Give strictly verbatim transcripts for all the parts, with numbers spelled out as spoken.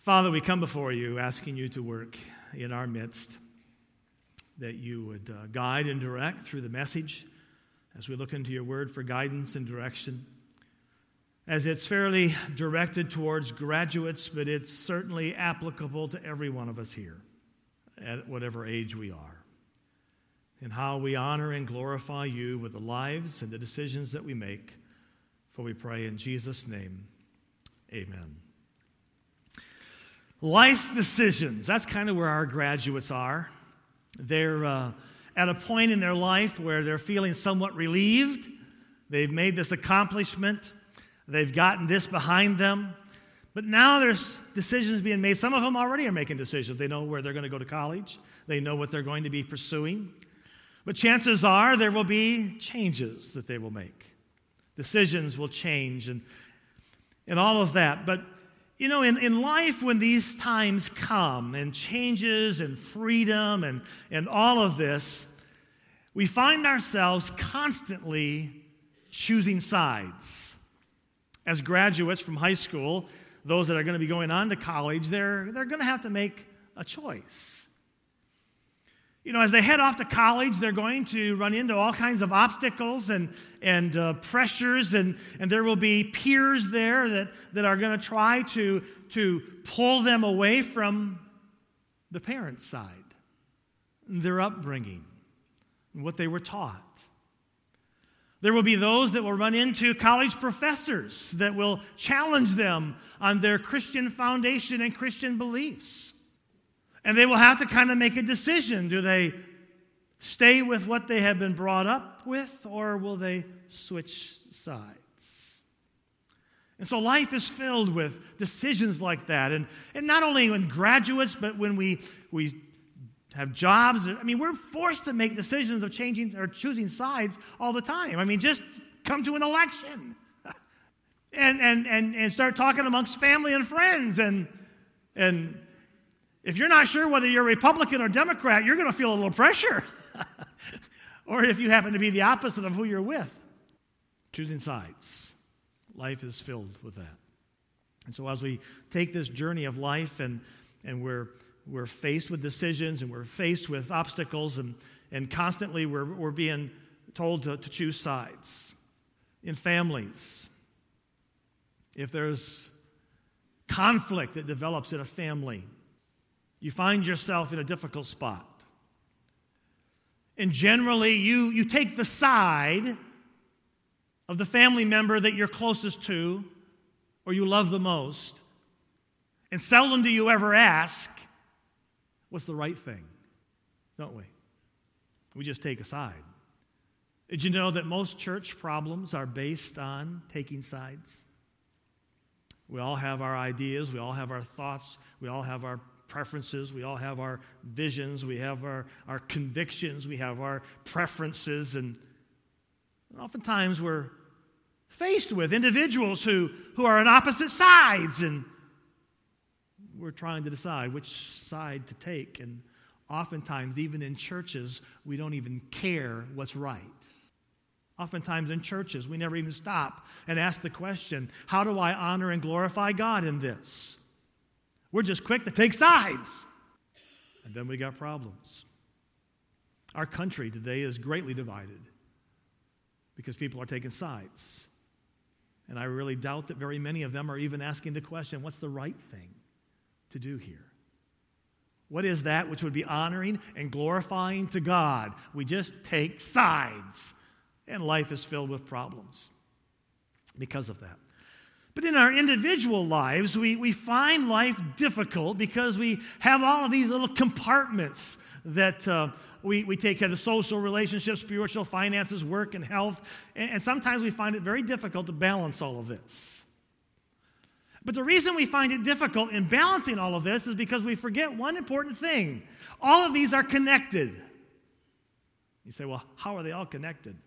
Father, we come before you asking you to work in our midst, that you would uh, guide and direct through the message as we look into your word for guidance and direction. As it's fairly directed towards graduates, but it's certainly applicable to every one of us here at whatever age we are. And how we honor and glorify you with the lives and the decisions that we make. For we pray in Jesus' name, amen. Life's decisions, that's kind of where our graduates are. They're uh, at a point in their life where they're feeling somewhat relieved. They've made this accomplishment. They've gotten this behind them. But now there's decisions being made. Some of them already are making decisions. They know where they're going to go to college. They know what they're going to be pursuing. But chances are there will be changes that they will make. Decisions will change and, and all of that. But you know, in, in life, when these times come, and changes, and freedom, and, and all of this, we find ourselves constantly choosing sides. As graduates from high school, those that are going to be going on to college, they're, they're going to have to make a choice. You know, as they head off to college, they're going to run into all kinds of obstacles and, and uh, pressures, and, and there will be peers there that, that are going to try to, to pull them away from the parents' side, their upbringing, and what they were taught. There will be those that will run into college professors that will challenge them on their Christian foundation and Christian beliefs. And they will have to kind of make a decision. Do they stay with what they have been brought up with, or will they switch sides? And so life is filled with decisions like that. And, and not only when graduates, but when we, we have jobs. I mean, we're forced to make decisions of changing or choosing sides all the time. I mean, just come to an election and, and, and, and start talking amongst family and friends. And, and if you're not sure whether you're Republican or Democrat, you're going to feel a little pressure. Or if you happen to be the opposite of who you're with. Choosing sides. Life is filled with that. And so as we take this journey of life and, and we're, we're faced with decisions and we're faced with obstacles and, and constantly we're, we're being told to, to choose sides. In families, if there's conflict that develops in a family, you find yourself in a difficult spot. And generally, you, you take the side of the family member that you're closest to or you love the most. And seldom do you ever ask, what's the right thing? Don't we? We just take a side. Did you know that most church problems are based on taking sides? We all have our ideas. We all have our thoughts. We all have our preferences, we all have our visions, we have our, our convictions, we have our preferences, and oftentimes we're faced with individuals who, who are on opposite sides, and we're trying to decide which side to take, and oftentimes, even in churches, we don't even care what's right. Oftentimes in churches, we never even stop and ask the question, how do I honor and glorify God in this? We're just quick to take sides. And then we got problems. Our country today is greatly divided because people are taking sides. And I really doubt that very many of them are even asking the question, what's the right thing to do here? What is that which would be honoring and glorifying to God? We just take sides. And life is filled with problems because of that. But in our individual lives, we, we find life difficult because we have all of these little compartments that uh, we, we take care of: the social relationships, spiritual, finances, work, and health. And, and sometimes we find it very difficult to balance all of this. But the reason we find it difficult in balancing all of this is because we forget one important thing. All of these are connected. You say, well, how are they all connected?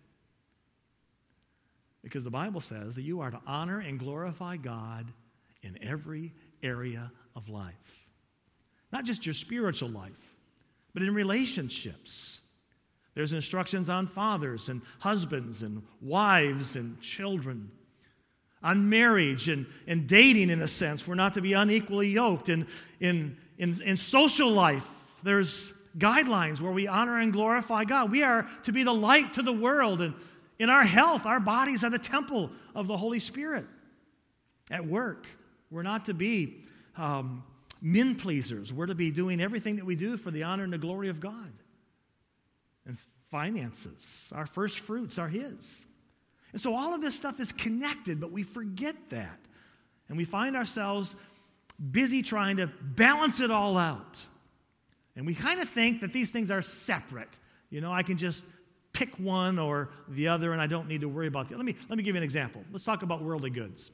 Because the Bible says that you are to honor and glorify God in every area of life. Not just your spiritual life, but in relationships. There's instructions on fathers and husbands and wives and children. On marriage and, and dating, in a sense, we're not to be unequally yoked. And in, in, in social life, there's guidelines where we honor and glorify God. We are to be the light to the world. And in our health, our bodies are the temple of the Holy Spirit. At work, we're not to be um, men pleasers. We're to be doing everything that we do for the honor and the glory of God. And finances, our first fruits are His. And so all of this stuff is connected, but we forget that. And we find ourselves busy trying to balance it all out. And we kind of think that these things are separate. You know, I can just pick one or the other, and I don't need to worry about the other. Let me, let me give you an example. Let's talk about worldly goods.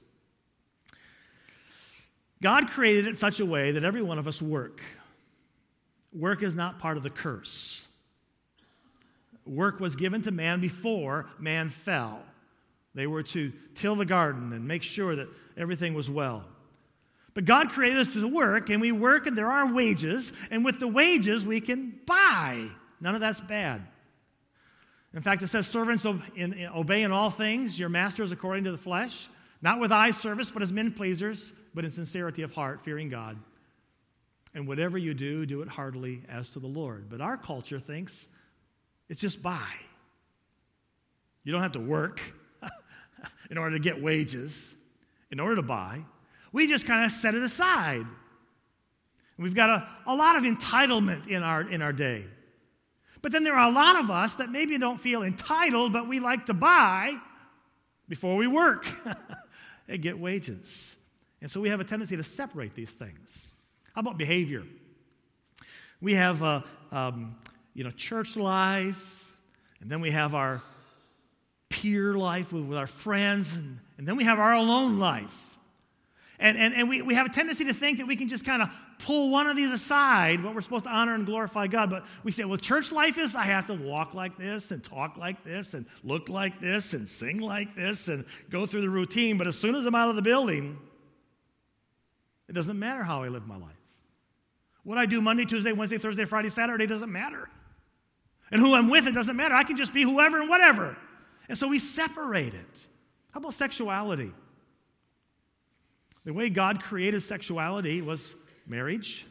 God created it in such a way that every one of us work. Work is not part of the curse. Work was given to man before man fell. They were to till the garden and make sure that everything was well. But God created us to work, and we work, and there are wages, and with the wages we can buy. None of that's bad. In fact, it says, servants obey in all things your masters according to the flesh, not with eye service, but as men pleasers, but in sincerity of heart, fearing God. And whatever you do, do it heartily as to the Lord. But our culture thinks it's just buy. You don't have to work in order to get wages, in order to buy. We just kind of set it aside. We've got a, a lot of entitlement in our, in our day. But then there are a lot of us that maybe don't feel entitled, but we like to buy before we work and get wages. And so we have a tendency to separate these things. How about behavior? We have uh, um, you know, church life, and then we have our peer life with, with our friends, and, and then we have our alone life. And, and, and we, we have a tendency to think that we can just kind of pull one of these aside, what we're supposed to honor and glorify God. But we say, well, church life is I have to walk like this and talk like this and look like this and sing like this and go through the routine. But as soon as I'm out of the building, it doesn't matter how I live my life. What I do Monday, Tuesday, Wednesday, Thursday, Friday, Saturday doesn't matter. And who I'm with, it doesn't matter. I can just be whoever and whatever. And so we separate it. How about sexuality? The way God created sexuality was marriage,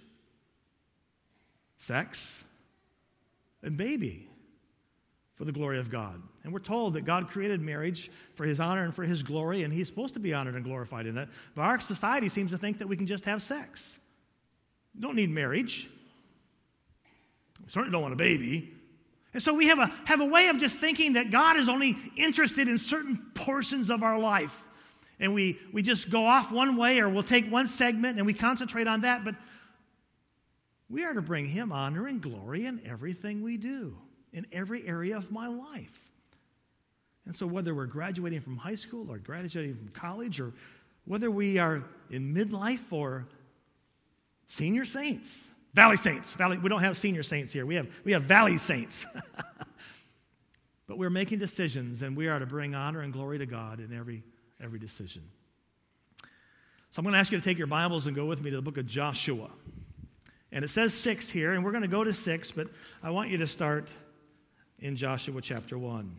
sex, and baby for the glory of God. And we're told that God created marriage for His honor and for His glory, and He's supposed to be honored and glorified in it. But our society seems to think that we can just have sex. We don't need marriage. We certainly don't want a baby. And so we have a, have a way of just thinking that God is only interested in certain portions of our life. And we, we just go off one way, or we'll take one segment and we concentrate on that. But we are to bring Him honor and glory in everything we do, in every area of my life. And so whether we're graduating from high school or graduating from college, or whether we are in midlife or senior saints, Valley Saints. Valley, we don't have senior saints here. We have, we have Valley Saints. But we're making decisions, and we are to bring honor and glory to God in every, every decision. So I'm going to ask you to take your Bibles and go with me to the book of Joshua. And it says six here, and we're going to go to six, but I want you to start in Joshua chapter one.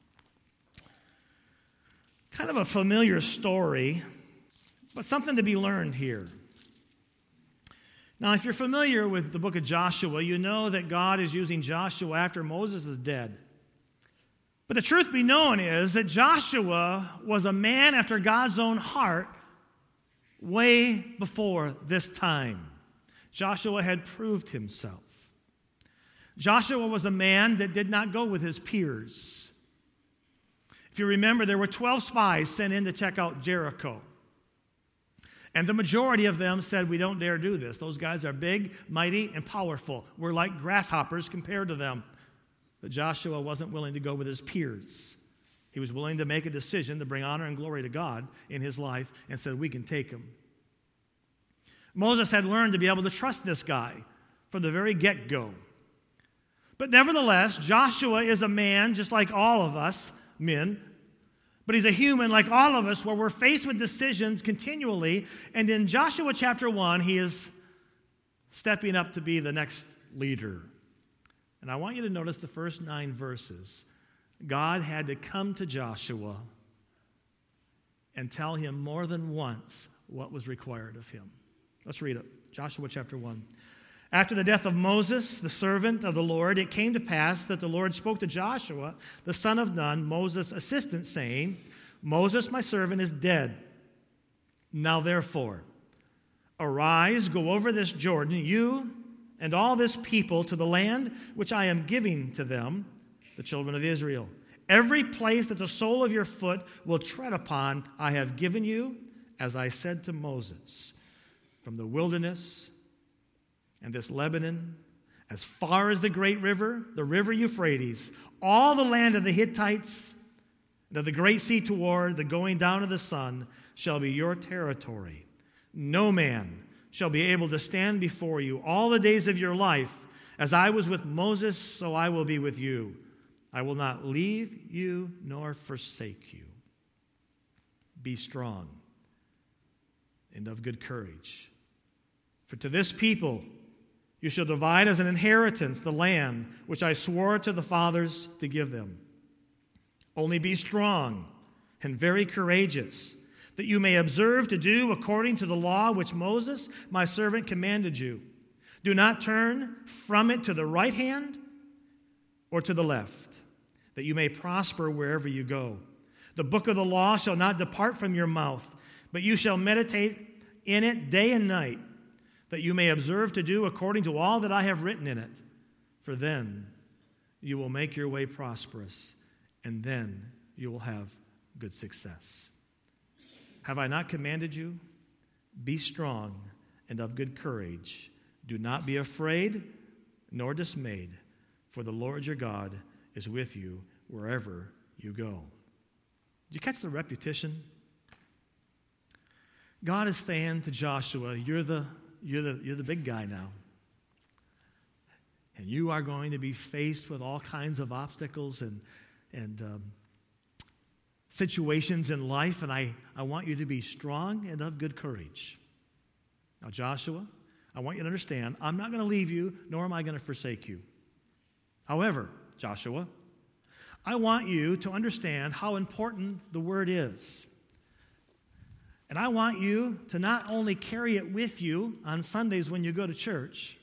Kind of a familiar story, but something to be learned here. Now, if you're familiar with the book of Joshua, you know that God is using Joshua after Moses is dead. But the truth be known is that Joshua was a man after God's own heart way before this time. Joshua had proved himself. Joshua was a man that did not go with his peers. If you remember, there were twelve spies sent in to check out Jericho. And the majority of them said, we don't dare do this. Those guys are big, mighty, and powerful. We're like grasshoppers compared to them. But Joshua wasn't willing to go with his peers. He was willing to make a decision to bring honor and glory to God in his life, and said, we can take him. Moses had learned to be able to trust this guy from the very get-go. But nevertheless, Joshua is a man just like all of us men, but he's a human like all of us, where we're faced with decisions continually. And in Joshua chapter one, he is stepping up to be the next leader. And I want you to notice the first nine verses. God had to come to Joshua and tell him more than once what was required of him. Let's read it. Joshua chapter one. After the death of Moses, the servant of the Lord, it came to pass that the Lord spoke to Joshua, the son of Nun, Moses' assistant, saying, Moses, my servant, is dead. Now therefore, arise, go over this Jordan, you and all this people, to the land which I am giving to them, the children of Israel. Every place that the sole of your foot will tread upon, I have given you, as I said to Moses, from the wilderness and this Lebanon, as far as the great river, the river Euphrates, all the land of the Hittites, and of the great sea toward the going down of the sun, shall be your territory. No man shall be able to stand before you all the days of your life. As I was with Moses, so I will be with you. I will not leave you nor forsake you. Be strong and of good courage. For to this people you shall divide as an inheritance the land which I swore to the fathers to give them. Only be strong and very courageous, that you may observe to do according to the law which Moses, my servant, commanded you. Do not turn from it to the right hand or to the left, that you may prosper wherever you go. The book of the law shall not depart from your mouth, but you shall meditate in it day and night, that you may observe to do according to all that I have written in it. For then you will make your way prosperous, and then you will have good success. Have I not commanded you? Be strong and of good courage. Do not be afraid nor dismayed, for the Lord your God is with you wherever you go. Did you catch the repetition? God is saying to Joshua, you're the, you're the, you're the big guy now. And you are going to be faced with all kinds of obstacles and, and um, situations in life, and I, I want you to be strong and of good courage. Now, Joshua, I want you to understand, I'm not going to leave you, nor am I going to forsake you. However, Joshua, I want you to understand how important the word is. And I want you to not only carry it with you on Sundays when you go to church.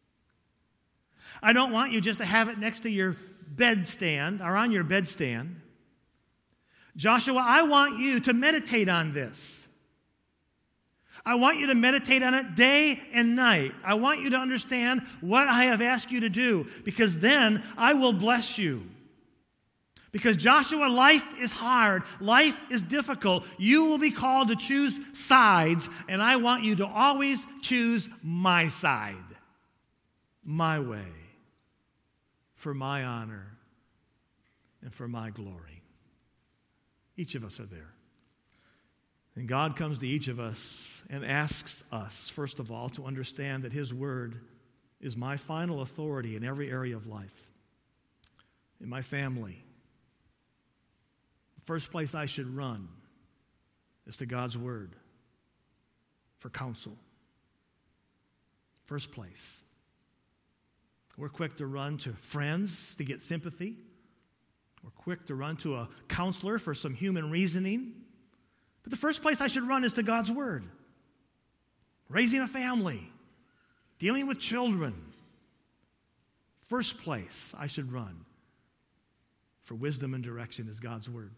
I don't want you just to have it next to your bedstand or on your bedstand. Joshua, I want you to meditate on this. I want you to meditate on it day and night. I want you to understand what I have asked you to do, because then I will bless you. Because Joshua, life is hard. Life is difficult. You will be called to choose sides, and I want you to always choose my side, my way, for my honor and for my glory. Each of us are there. And God comes to each of us and asks us, first of all, to understand that His Word is my final authority in every area of life. In my family, the first place I should run is to God's Word for counsel. First place. We're quick to run to friends to get sympathy. We're quick to run to a counselor for some human reasoning. But the first place I should run is to God's Word. Raising a family, dealing with children. First place I should run for wisdom and direction is God's Word.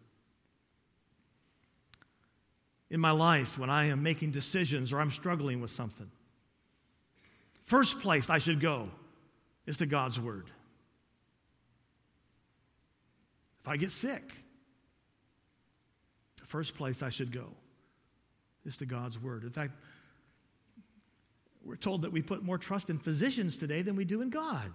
In my life, when I am making decisions or I'm struggling with something, first place I should go is to God's Word. If I get sick, the first place I should go is to God's Word. In fact, we're told that we put more trust in physicians today than we do in God.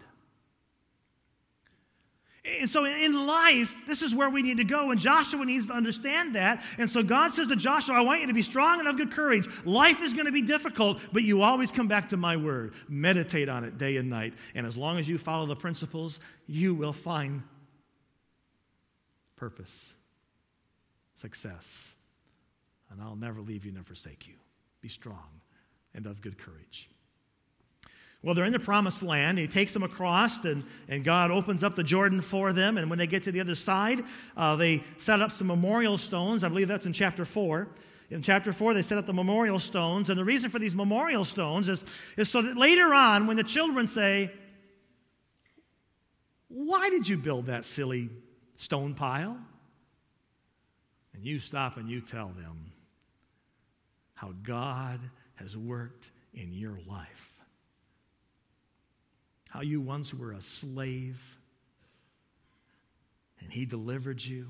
And so in life, this is where we need to go, and Joshua needs to understand that. And so God says to Joshua, I want you to be strong and of good courage. Life is going to be difficult, but you always come back to my word. Meditate on it day and night. And as long as you follow the principles, you will find purpose, success. And I'll never leave you nor forsake you. Be strong and of good courage. Well, they're in the promised land. He takes them across, and, and God opens up the Jordan for them. And when they get to the other side, uh, they set up some memorial stones. I believe that's in chapter four. In chapter four, they set up the memorial stones. And the reason for these memorial stones is, is so that later on, when the children say, "Why did you build that silly stone pile?" And you stop and you tell them how God has worked in your life. How you once were a slave, and He delivered you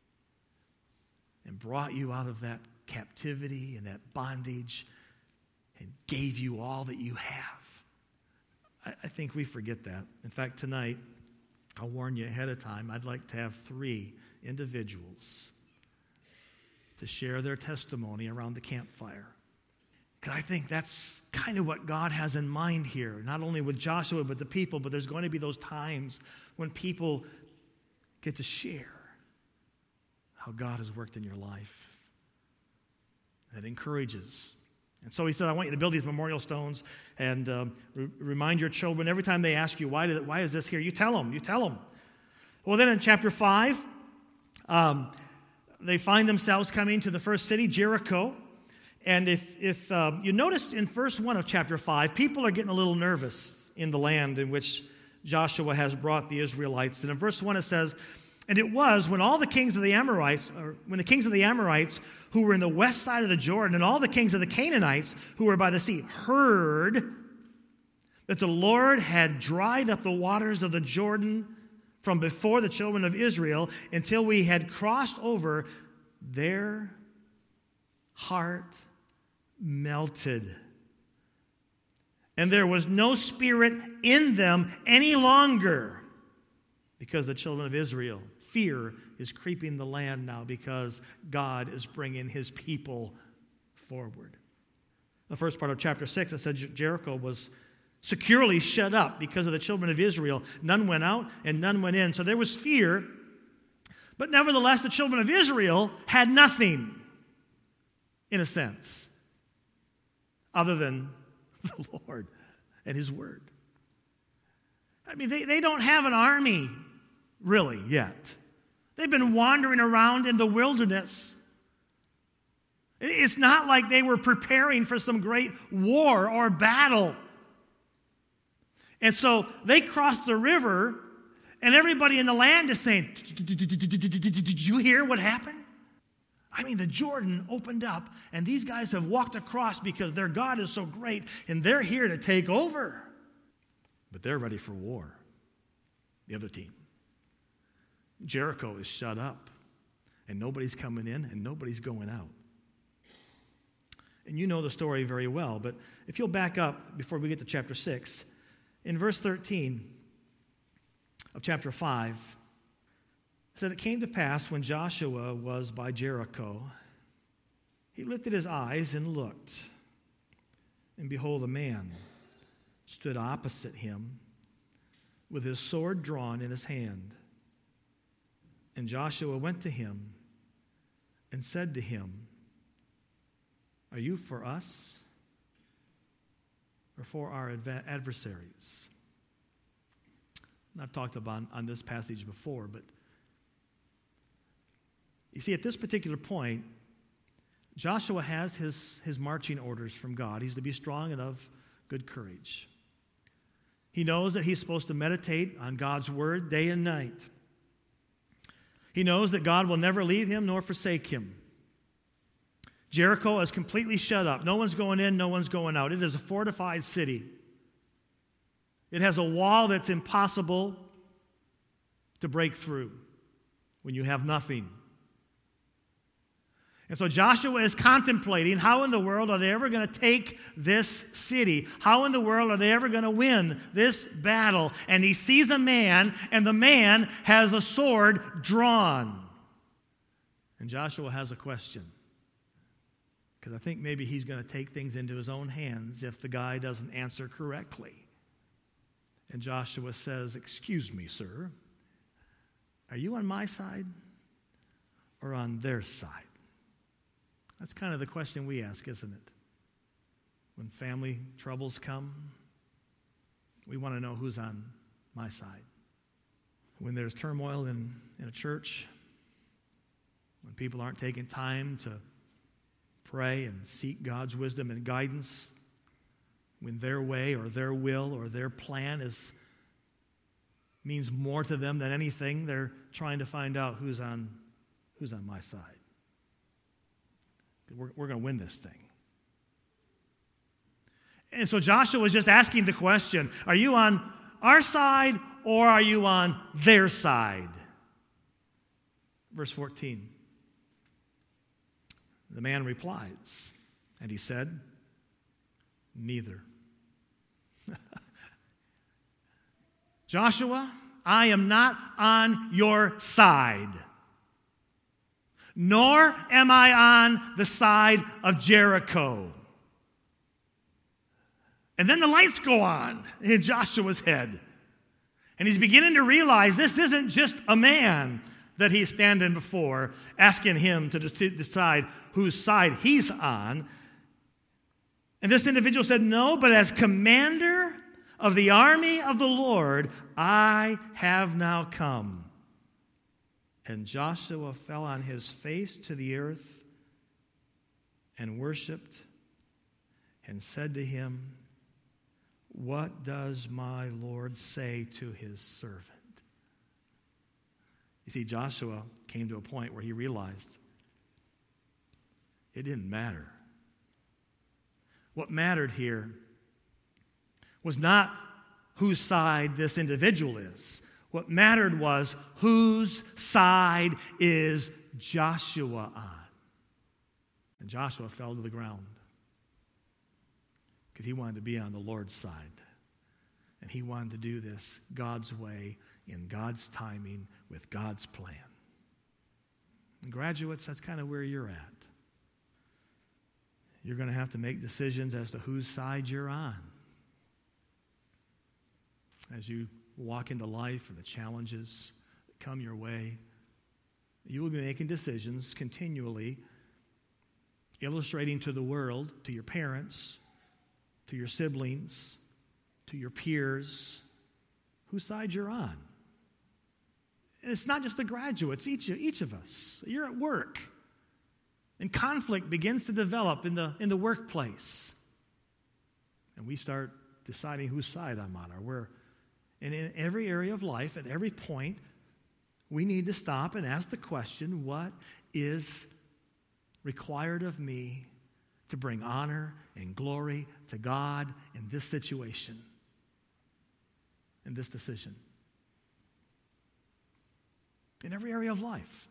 and brought you out of that captivity and that bondage and gave you all that you have. I, I think we forget that. In fact, tonight, I'll warn you ahead of time, I'd like to have three individuals to share their testimony around the campfire. Because I think that's kind of what God has in mind here, not only with Joshua, but the people, but there's going to be those times when people get to share how God has worked in your life. That encourages. And so he said, I want you to build these memorial stones and um, re- remind your children every time they ask you, why, did, why is this here? You tell them, you tell them. Well, then in chapter five, um, they find themselves coming to the first city, Jericho. And if, if um, you noticed in verse one of chapter five, people are getting a little nervous in the land in which Joshua has brought the Israelites. And in verse one it says, and it was when all the kings of the Amorites, or when the kings of the Amorites who were in the west side of the Jordan, and all the kings of the Canaanites who were by the sea, heard that the Lord had dried up the waters of the Jordan from before the children of Israel until we had crossed over, their heart melted. And there was no spirit in them any longer, because the children of Israel, fear is creeping the land now because God is bringing His people forward. The first part of chapter six, it said Jericho was securely shut up because of the children of Israel. None went out and none went in. So there was fear, but nevertheless the children of Israel had nothing, in a sense, other than the Lord and His word. I mean, they, they don't have an army, really, yet. They've been wandering around in the wilderness. It's not like they were preparing for some great war or battle. And so they crossed the river, and everybody in the land is saying, did you hear what happened? I mean, the Jordan opened up, and these guys have walked across because their God is so great, and they're here to take over. But they're ready for war, the other team. Jericho is shut up, and nobody's coming in, and nobody's going out. And you know the story very well, but if you'll back up before we get to chapter six, in verse thirteen of chapter five, it said, it came to pass when Joshua was by Jericho, he lifted his eyes and looked, and behold, a man stood opposite him with his sword drawn in his hand. And Joshua went to him and said to him, are you for us or for our adva- adversaries? And I've talked about on this passage before, but you see, at this particular point, Joshua has his, his marching orders from God. He's to be strong and of good courage. He knows that he's supposed to meditate on God's word day and night. He knows that God will never leave him nor forsake him. Jericho is completely shut up. No one's going in, no one's going out. It is a fortified city. It has a wall that's impossible to break through when you have nothing. And so Joshua is contemplating, how in the world are they ever going to take this city? How in the world are they ever going to win this battle? And he sees a man, and the man has a sword drawn. And Joshua has a question, because I think maybe he's going to take things into his own hands if the guy doesn't answer correctly. And Joshua says, excuse me, sir, are you on my side or on their side? That's kind of the question we ask, isn't it? When family troubles come, We want to know who's on my side. When there's turmoil in, in a church, when people aren't taking time to pray and seek God's wisdom and guidance, when their way or their will or their plan is means more to them than anything, they're trying to find out who's on who's on my side. We're, we're going to win this thing. And so Joshua was just asking the question, are you on our side or are you on their side? Verse fourteen. The man replies, and he said, neither. Joshua, I am not on your side, nor am I on the side of Jericho. And then the lights go on in Joshua's head. And he's beginning to realize this isn't just a man that he's standing before, asking him to decide whose side he's on. And this individual said, no, but as commander of the army of the Lord, I have now come. And Joshua fell on his face to the earth and worshiped and said to him, what does my Lord say to his servant? You see, Joshua came to a point where he realized it didn't matter. What mattered here was not whose side this individual is. What mattered was whose side is Joshua on. And Joshua fell to the ground because he wanted to be on the Lord's side. And he wanted to do this God's way, in God's timing, with God's plan. And graduates, that's kind of where you're at. You're going to have to make decisions as to whose side you're on. As you walk into life and the challenges that come your way, you will be making decisions continually, illustrating to the world, to your parents, to your siblings, to your peers, whose side you're on. And it's not just the graduates, each of, each of us. You're at work, and conflict begins to develop in the, in the workplace. And we start deciding whose side I'm on, or where. And in every area of life, at every point, we need to stop and ask the question, what is required of me to bring honor and glory to God in this situation, in this decision? In every area of life.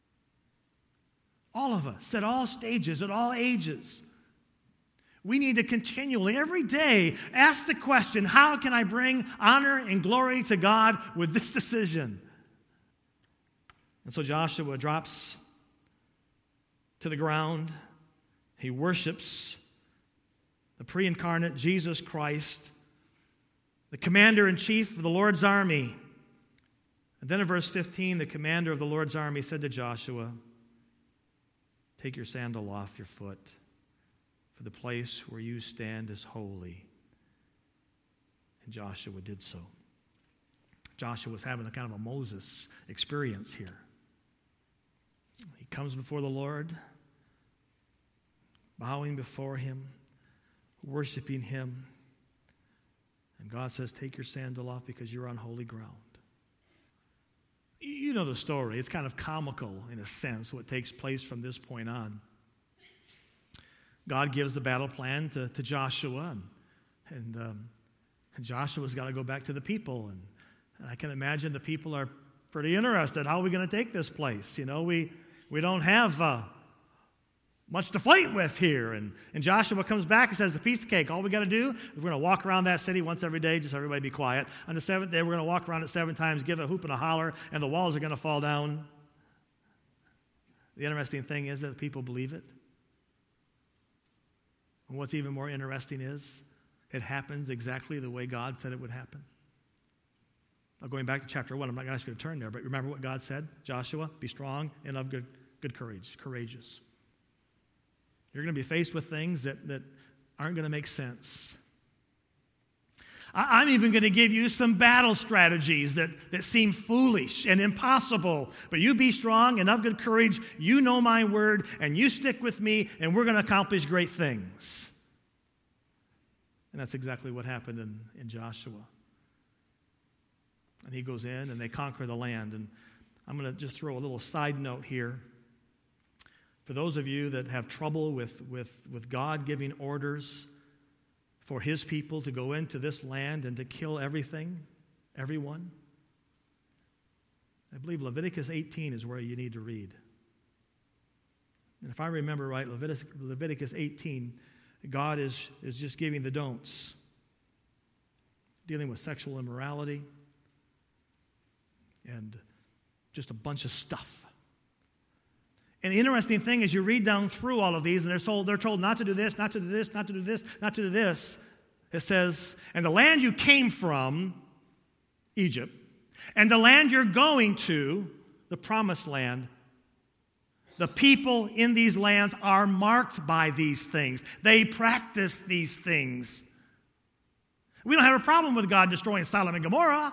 All of us, at all stages, at all ages. We need to continually, every day, ask the question, how can I bring honor and glory to God with this decision? And so Joshua drops to the ground. He worships the pre-incarnate Jesus Christ, the commander-in-chief of the Lord's army. And then in verse fifteen, the commander of the Lord's army said to Joshua, take your sandal off your foot, for the place where you stand is holy. And Joshua did so. Joshua was having a kind of a Moses experience here. He comes before the Lord, bowing before him, worshiping him. And God says, take your sandal off because you're on holy ground. You know the story. It's kind of comical in a sense what takes place from this point on. God gives the battle plan to, to Joshua, and, and, um, and Joshua's got to go back to the people. And, and I can imagine the people are pretty interested. How are we going to take this place? You know, we, we don't have uh, much to fight with here. And, and Joshua comes back and says, a piece of cake. All we got to do is we're going to walk around that city once every day, just everybody be quiet. On the seventh day, we're going to walk around it seven times, give a hoop and a holler, and the walls are going to fall down. The interesting thing is that people believe it. And what's even more interesting is it happens exactly the way God said it would happen. Now, going back to chapter one, I'm not going to ask you to turn there, but remember what God said? Joshua, be strong and of good, good courage, courageous. You're going to be faced with things that, that aren't going to make sense. I- I'm even going to give you some battle strategies that, that seem foolish and impossible. But you be strong and of good courage. You know my word, and you stick with me, and we're going to accomplish great things. And that's exactly what happened in, in Joshua. And he goes in, and they conquer the land. And I'm going to just throw a little side note here. For those of you that have trouble with, with, with God giving orders for his people to go into this land and to kill everything, everyone, I believe Leviticus eighteen is where you need to read. And if I remember right, Leviticus, Leviticus eighteen, God is, is just giving the don'ts, dealing with sexual immorality and just a bunch of stuff. And the interesting thing is you read down through all of these, and they're told, they're told not to do this, not to do this, not to do this, not to do this. It says, and the land you came from, Egypt, and the land you're going to, the promised land, the people in these lands are marked by these things. They practice these things. We don't have a problem with God destroying Sodom and Gomorrah.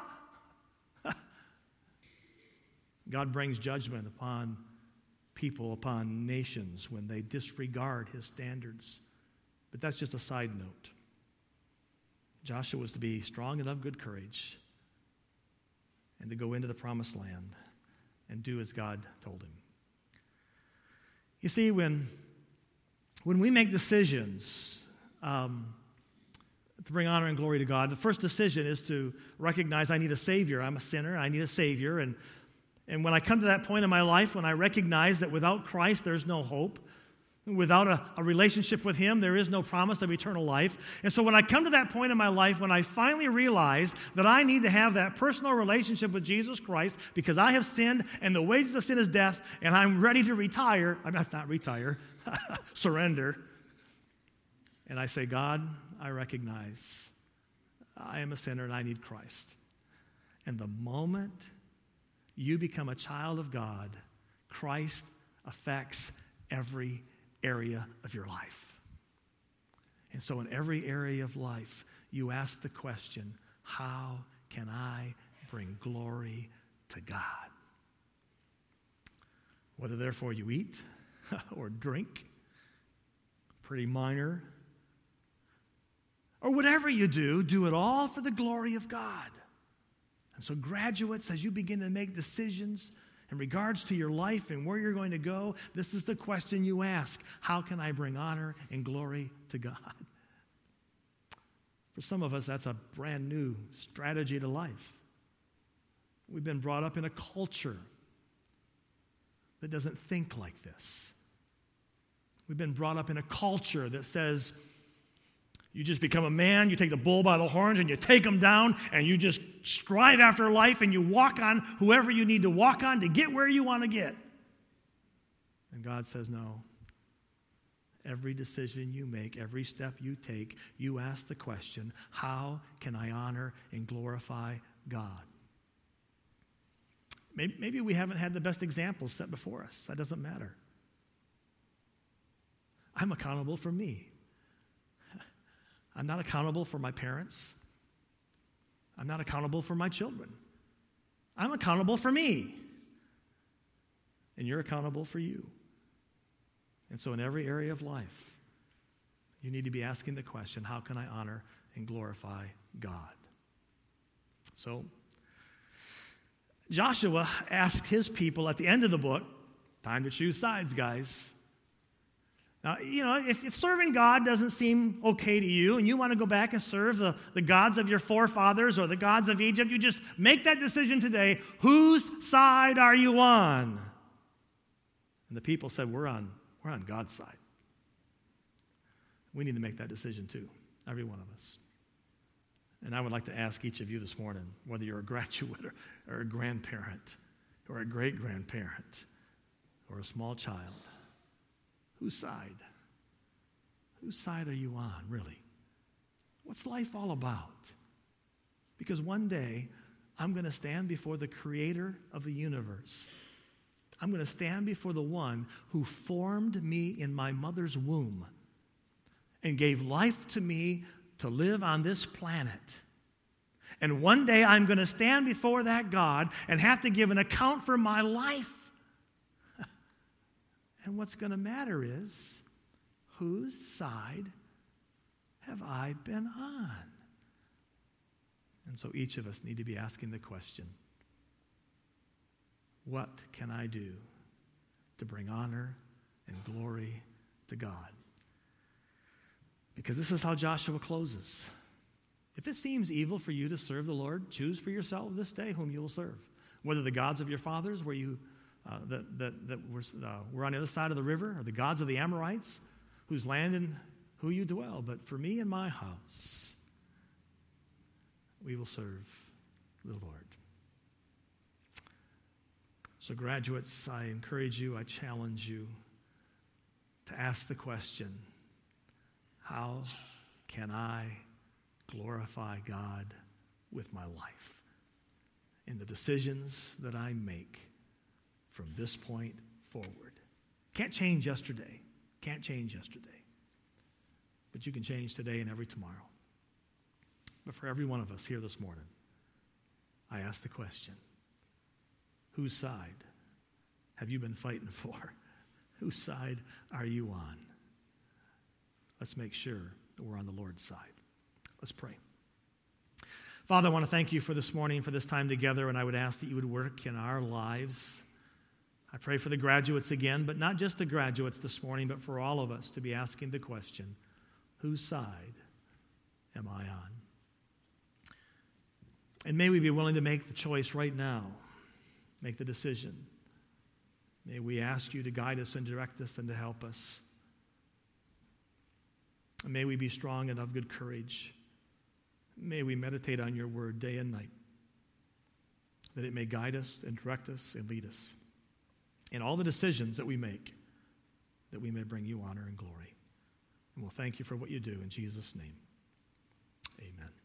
God brings judgment upon people, upon nations when they disregard his standards. But that's just a side note. Joshua was to be strong and of good courage and to go into the promised land and do as God told him. You see, when, when we make decisions um, to bring honor and glory to God, the first decision is to recognize I need a Savior. I'm a sinner. I need a Savior. And And when I come to that point in my life, when I recognize that without Christ, there's no hope, without a, a relationship with him, there is no promise of eternal life. And so when I come to that point in my life, when I finally realize that I need to have that personal relationship with Jesus Christ because I have sinned and the wages of sin is death, and I'm ready to retire, I mean, not retire, surrender. And I say, God, I recognize I am a sinner and I need Christ. And the moment you become a child of God, Christ affects every area of your life. And so in every area of life, you ask the question, how can I bring glory to God? Whether therefore you eat or drink, pretty minor, or whatever you do, do it all for the glory of God. And so graduates, as you begin to make decisions in regards to your life and where you're going to go, this is the question you ask. How can I bring honor and glory to God? For some of us, that's a brand new strategy to life. We've been brought up in a culture that doesn't think like this. We've been brought up in a culture that says, you just become a man, you take the bull by the horns, and you take them down, and you just strive after life, and you walk on whoever you need to walk on to get where you want to get. And God says, no. Every decision you make, every step you take, you ask the question, how can I honor and glorify God? Maybe, maybe we haven't had the best examples set before us. That doesn't matter. I'm accountable for me. I'm not accountable for my parents. I'm not accountable for my children. I'm accountable for me. And you're accountable for you. And so in every area of life, you need to be asking the question, how can I honor and glorify God? So Joshua asked his people at the end of the book, time to choose sides, guys. Now, you know, if, if serving God doesn't seem okay to you and you want to go back and serve the, the gods of your forefathers or the gods of Egypt, you just make that decision today. Whose side are you on? And the people said, we're on, we're on God's side. We need to make that decision too, every one of us. And I would like to ask each of you this morning, whether you're a graduate or, or a grandparent or a great-grandparent or a small child, whose side? Whose side are you on, really? What's life all about? Because one day, I'm going to stand before the creator of the universe. I'm going to stand before the one who formed me in my mother's womb and gave life to me to live on this planet. And one day I'm going to stand before that God and have to give an account for my life. And what's going to matter is, whose side have I been on? And so each of us need to be asking the question, what can I do to bring honor and glory to God? Because this is how Joshua closes. If it seems evil for you to serve the Lord, choose for yourself this day whom you will serve. Whether the gods of your fathers where you, uh, that, that, that were, uh, were on the other side of the river, or the gods of the Amorites, whose land and who you dwell. But for me and my house, we will serve the Lord. So graduates, I encourage you, I challenge you to ask the question, how can I glorify God with my life in the decisions that I make from this point forward? Can't change yesterday. Can't change yesterday. But you can change today and every tomorrow. But for every one of us here this morning, I ask the question, whose side have you been fighting for? Whose side are you on? Let's make sure that we're on the Lord's side. Let's pray. Father, I want to thank you for this morning, for this time together, and I would ask that you would work in our lives. I pray for the graduates again, but not just the graduates this morning, but for all of us to be asking the question, whose side am I on? And may we be willing to make the choice right now, make the decision. May we ask you to guide us and direct us and to help us. And may we be strong and of good courage. May we meditate on your word day and night, that it may guide us and direct us and lead us in all the decisions that we make, that we may bring you honor and glory. And we'll thank you for what you do in Jesus' name. Amen.